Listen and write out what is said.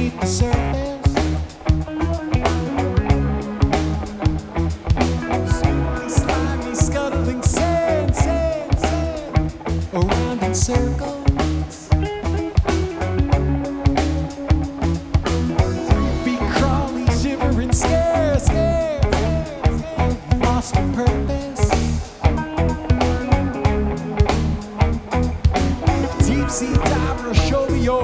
beneath the surface. Slimy, slimy, scuttling sand, sand, sand, around in circles. Creepy, crawly, shivering, scare, scare, scare, scare, lost your purpose.